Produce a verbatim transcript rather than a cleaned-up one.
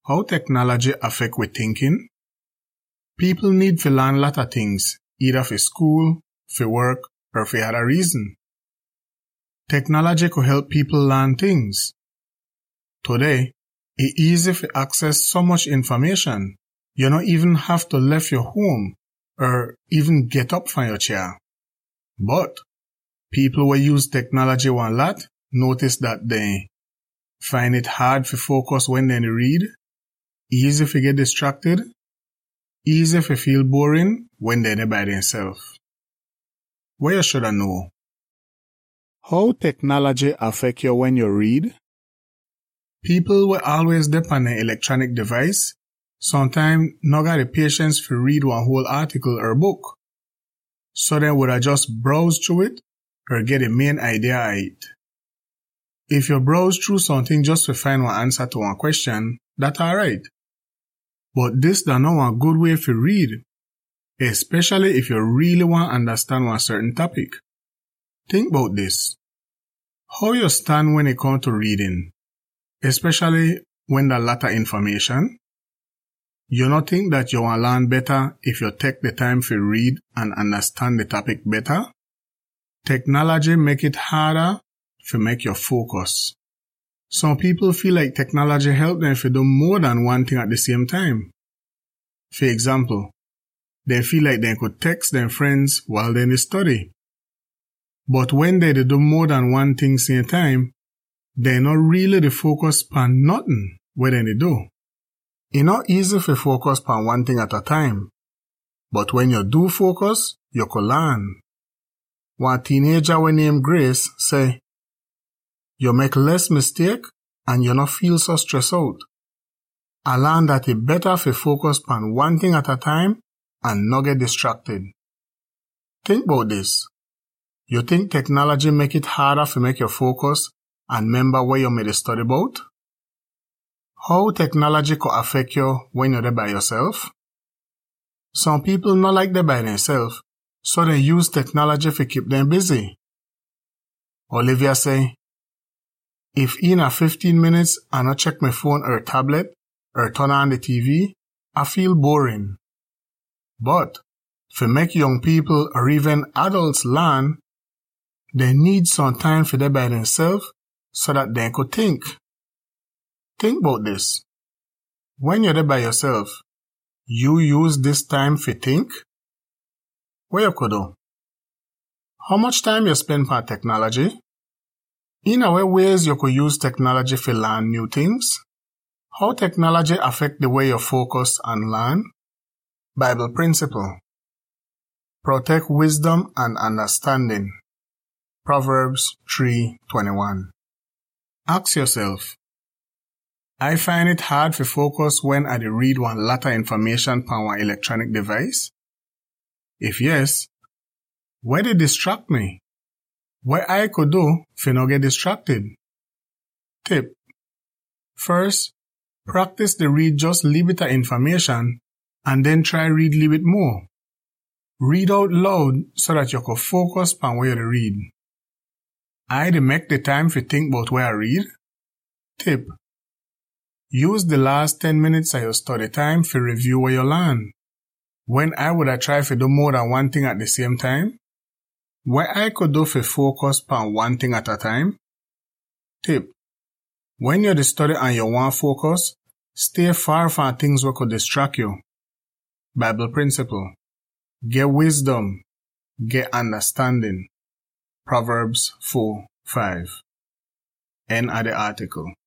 How technology affect with thinking? People need to learn a lot of things, either for school, for work, or for other reason. Technology could help people learn things. Today, it's easy to access so much information. You don't even have to leave your home or even get up from your chair. But people who use technology one lot notice that they find it hard to focus when they read, easy to get distracted, easy to feel boring when they're by themselves. What you should know? How technology affect you when you read? People will always depend on an electronic device, sometimes not got the patience to read one whole article or book. So they would have just browse through it or get a main idea of it. If you browse through something just to find one answer to one question, that's alright. But this is not one good way to read, especially if you really want to understand one certain topic. Think about this. How you stand when it comes to reading, especially when there's a lot of information? You don't think that you will learn better if you take the time to read and understand the topic better? Technology make it harder to make you focus. Some people feel like technology help them to do more than one thing at the same time. For example, they feel like they could text their friends while they study. But when they do more than one thing same time, they're not really the focus on nothing what they do. It's not easy to focus on one thing at a time. But when you do focus, you can learn. One teenager we named Grace say, you make less mistake and you not feel so stressed out. I learned that it's better to focus on one thing at a time and not get distracted. Think about this. You think technology make it harder to make you focus and remember what you made a study about? How technology could affect you when you're there by yourself? Some people not like they by themselves, so they use technology to keep them busy. Olivia say, if in a fifteen minutes I not check my phone or tablet or turn on the T V, I feel boring. But to make young people or even adults learn, they need some time for them by themselves so that they could think. Think about this. When you're there by yourself, you use this time to think? What you could do? How much time you spend on technology? In a way ways you could use technology to learn new things? How technology affect the way you focus and learn? Bible principle. Protect wisdom and understanding. Proverbs three twenty-one. Ask yourself, I find it hard to focus when I read one lot of information on one electronic device? If yes, what did distract me? What I could do to not get distracted? Tip. First, practice the read just little bit of information and then try read little bit more. Read out loud so that you can focus on what you read. I make the time to think about what I read. Tip. Use the last ten minutes of your study time to review what you learn. When I would I try to do more than one thing at the same time? What I could do to focus on one thing at a time? Tip. When you're study and you want focus, stay far from things that could distract you. Bible principle. Get wisdom. Get understanding. Proverbs four five. End of the article.